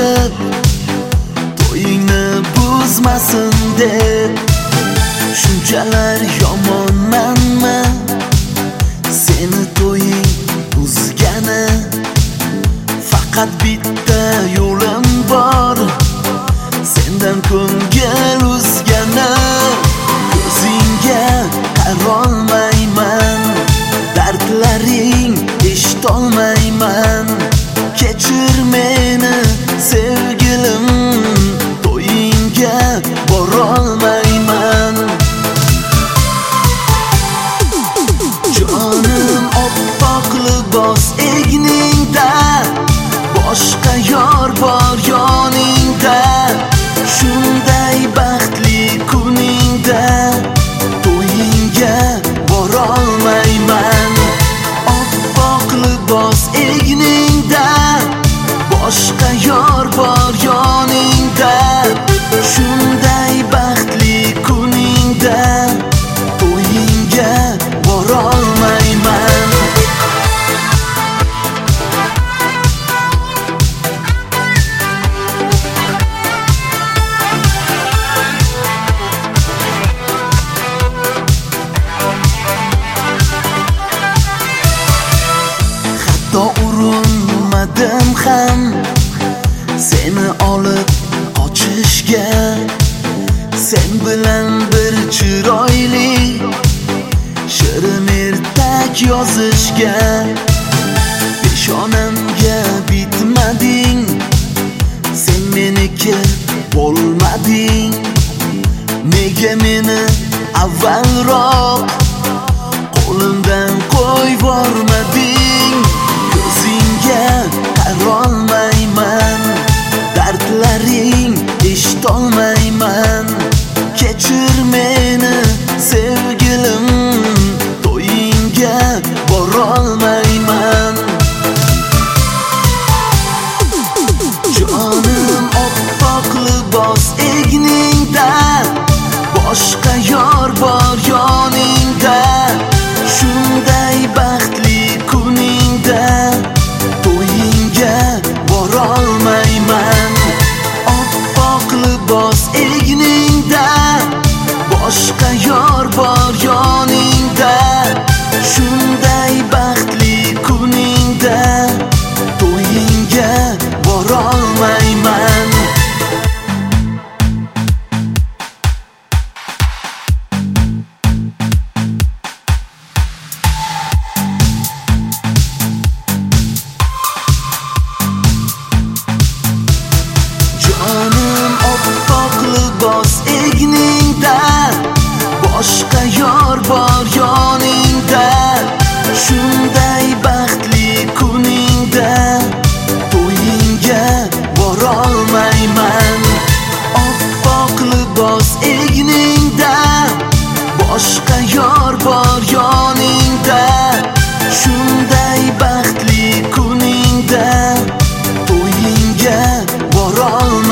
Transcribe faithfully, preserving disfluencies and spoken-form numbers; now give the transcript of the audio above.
qo'shib to'yingni buzmasin deb. Shunchalar yomonmanmi seni to'ying buzgani? Faqat bitta yo'lim bor, sendan ko'ngil uzgani. Ko'zingga qarolmayman, dardlaring eshitolmayman. Kechir meni sevgilim, to'yingga borolmayman. Jonim oppoq libos egningda, boshqa yor bor yoningda. Shunday baxtli kuningda to'yingga borolmayman. Oppoq libos egningda, boshqa yor bor yoningda. Shunday baxtli kuningda to'yingga borolmayman. Hatto urinmadim ham seni olib qochishga. Sen bilan bir chiroyli shirin ertak yozishga. Peshonamga bitmading, sen meniki bo'lmading. Nega meni avvalroq qo'limdan qo'yvormading? Ko'zingga qarolmayman, dardlaring eshitolmayman. Kechir meni sevgilim, to'yingga borolmayman. Jonim oppoq libos egningda, boshqa yor bor yoningda. Shunday baxtli kuningda to'yingga borolmayman. Oppoq libos egningda, boshqa yor bor yoningda. Shunday baxtli kuningda to'yingga borolmayman. Jonim oppoq libos egningda, boshqa yor bor yoningda. Shunday baxtli kuningda to'yingga borolmayman. Oppoq libos egningda, boshqa yor bor yoningda. Shunday baxtli kuningda to'yingga borolmayman.